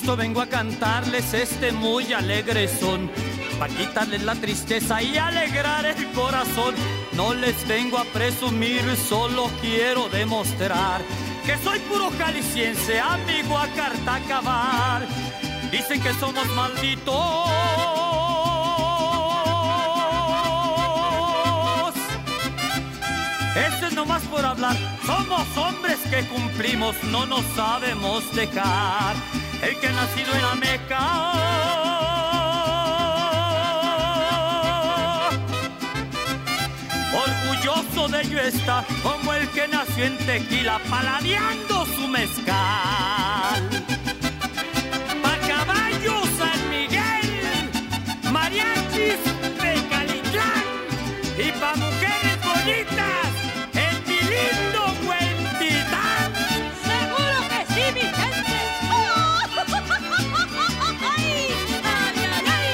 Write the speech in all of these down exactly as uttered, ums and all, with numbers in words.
gusto vengo a cantarles este muy alegre son, para quitarles la tristeza y alegrar el corazón. No les vengo a presumir, solo quiero demostrar que soy puro jalisciense, amigo a carta cabal. Dicen que somos malditos, esto es nomás por hablar. Somos hombres que cumplimos, no nos sabemos dejar. El que ha nacido en la Meca, orgulloso de ello está, como el que nació en Tequila, paladeando su mezcal. Pa' caballo San Miguel, mariachis Tecalitlán, y pa' mujeres bonitas, en mi lindo Huentitán. ¡Seguro que sí, mi gente! ¡Oh! ¡Ay, ay, ay!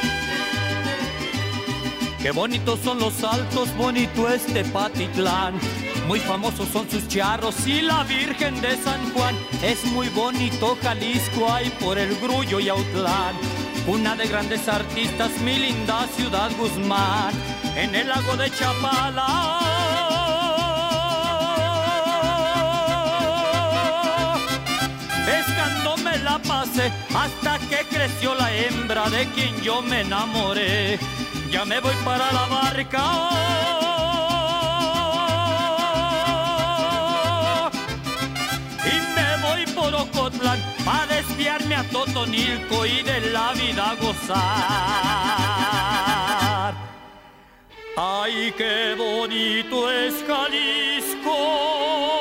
Qué bonitos son los altos, bonito este Patitlán. Muy famosos son sus charros y la Virgen de San Juan. Es muy bonito Jalisco, ahí por el Grullo y Autlán. Una de grandes artistas, mi linda ciudad Guzmán. En el lago de Chapala, pescando me la pasé hasta que creció la hembra de quien yo me enamoré. Ya me voy para la barca, y me voy por Ocotlán a desviarme a Totonilco y de la vida gozar. Ay, qué bonito es Jalisco.